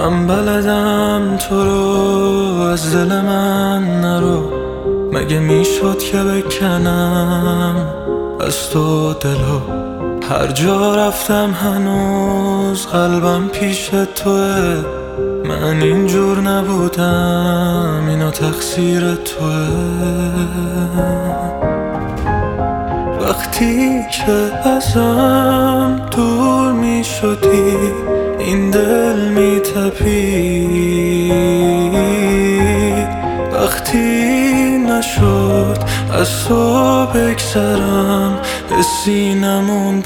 من بلدم تو رو از دل من نرو، مگه میشد که بکنم از تو دلو. هر جا رفتم هنوز قلبم پیش توه، من اینجور نبودم اینا تقصیر توه. وقتی که ازم دور می شدی این دل می تپید، وقتی نشد از تو بگذرم حسی نمون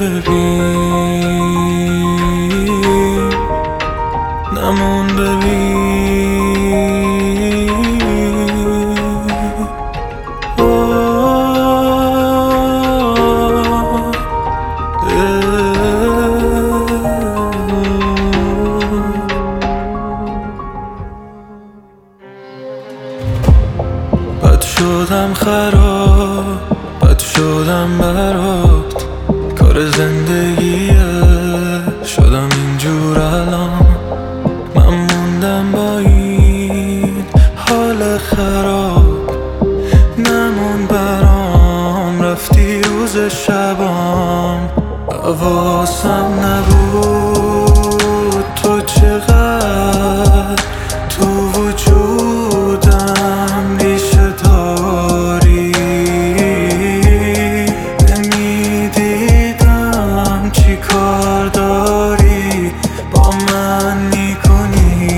ببین، نمون ببین. بد شدم خراب، بد شدم برات، کار زندگیه شدم اینجور الان. من موندم با این حال خراب، نمون برام رفتی روز شبام. حواسم نبود تو چقدر تو وجودم ریشه داری، نمیدیدم چی کار داری با من میکنی.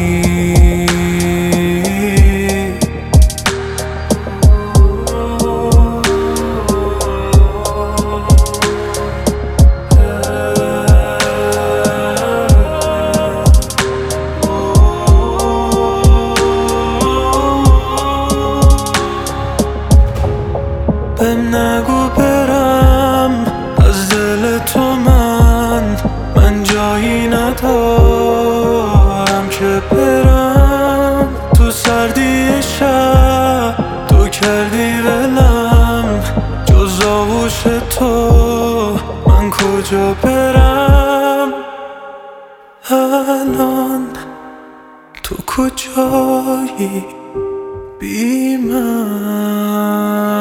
بهم نگو برم از دل تو، من جایی ندارم که برم. تو سردی شب تو کردی ولم، جز آغوش تو من کجا برم. الان تو کجایی بی من؟